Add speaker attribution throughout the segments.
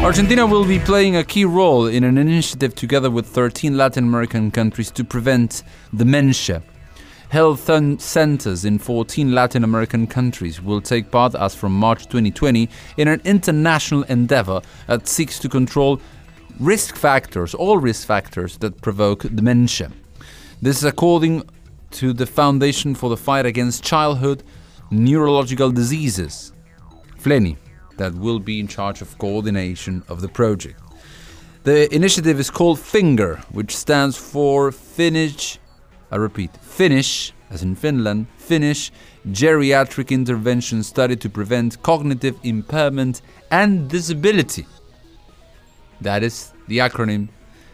Speaker 1: Argentina will be playing a key role in an initiative together with 13 Latin American countries to prevent dementia. Health centers in 14 Latin American countries will take part as from March 2020 in an international endeavor that seeks to control all risk factors that provoke dementia. This is according to the Foundation for the Fight Against Childhood Neurological Diseases, FLENI, that will be in charge of coordination of the project. The initiative is called FINGER, which stands for Finnish, as in Finland, Finnish Geriatric Intervention Study to Prevent Cognitive Impairment and Disability. That is the acronym,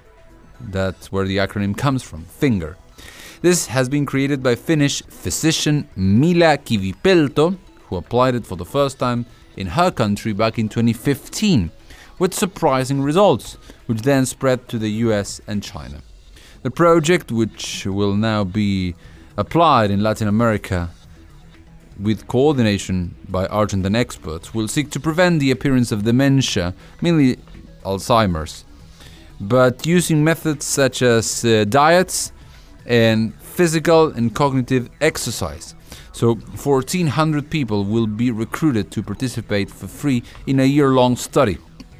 Speaker 1: that's where the acronym comes from, FINGER. This has been created by Finnish physician Mila Kivipelto, who applied it for the first time in her country back in 2015, with surprising results, which then spread to the US and China. The project, which will now be applied in Latin America with coordination by Argentine experts, will seek to prevent the appearance of dementia, mainly Alzheimer's, but using methods such as diets and physical and cognitive exercise. So 1,400 people will be recruited to participate for free in a year-long study.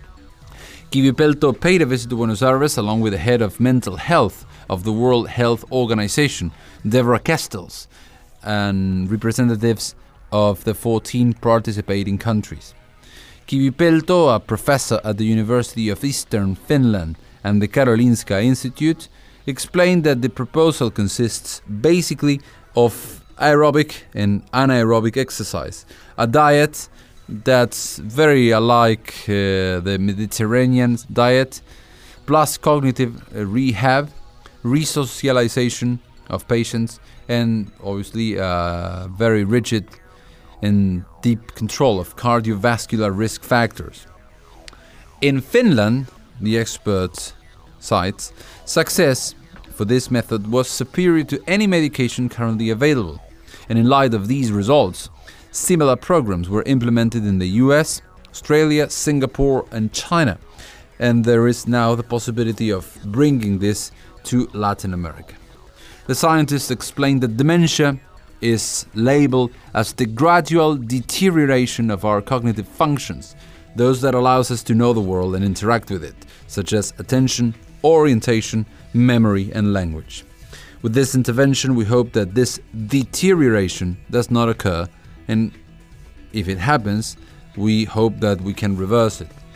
Speaker 1: Kivipelto paid a visit to Buenos Aires along with the head of mental health of the World Health Organization, Deborah Castells, and representatives of the 14 participating countries. Kivipelto, a professor at the University of Eastern Finland and the Karolinska Institute, explained that the proposal consists basically of aerobic and anaerobic exercise, a diet that's very alike the Mediterranean diet, plus cognitive rehab, resocialization of patients, and obviously very rigid and deep control of cardiovascular risk factors. In Finland, the experts cites, success for this method was superior to any medication currently available. And in light of these results, similar programs were implemented in the US, Australia, Singapore, and China. And there is now the possibility of bringing this to Latin America. The scientists explained that dementia is labeled as the gradual deterioration of our cognitive functions, those that allows us to know the world and interact with it, such as attention, orientation, memory, and language. With this intervention, we hope that this deterioration does not occur, and if it happens, we hope that we can reverse it.